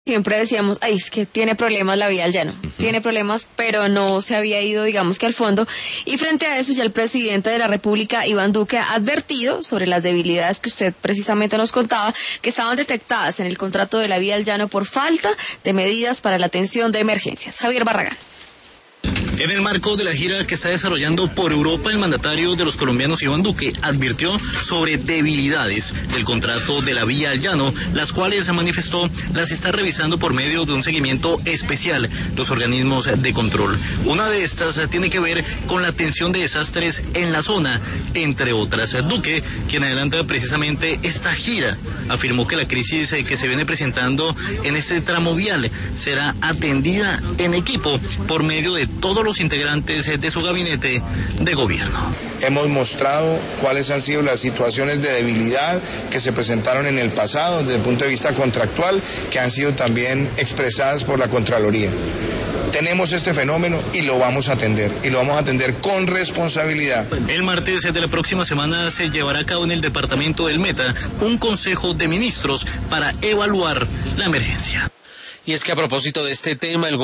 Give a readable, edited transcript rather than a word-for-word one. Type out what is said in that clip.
Siempre decíamos, ay, es que tiene problemas la vía al llano, tiene problemas, pero no se había ido, digamos que al fondo. Y frente a eso, ya el presidente de la República, Iván Duque, ha advertido sobre las debilidades que usted precisamente nos contaba, que estaban detectadas en el contrato de la vía al llano por falta de medidas para la atención de emergencias. Javier Barragán. En el marco de la gira que está desarrollando por Europa, el mandatario de los colombianos, Iván Duque, advirtió sobre debilidades del contrato de la vía al llano, las cuales, se manifestó, las está revisando por medio de un seguimiento especial los organismos de control. Una de estas tiene que ver con la atención de desastres en la zona, entre otras. Duque, quien adelanta precisamente esta gira, afirmó que la crisis que se viene presentando en este tramo vial será atendida en equipo por medio de todos los integrantes de su gabinete de gobierno. Hemos mostrado cuáles han sido las situaciones de debilidad que se presentaron en el pasado desde el punto de vista contractual, que han sido también expresadas por la Contraloría. Tenemos este fenómeno y lo vamos a atender, y lo vamos a atender con responsabilidad. El martes de la próxima semana se llevará a cabo en el departamento del Meta un consejo de ministros para evaluar la emergencia. Y es que a propósito de este tema, el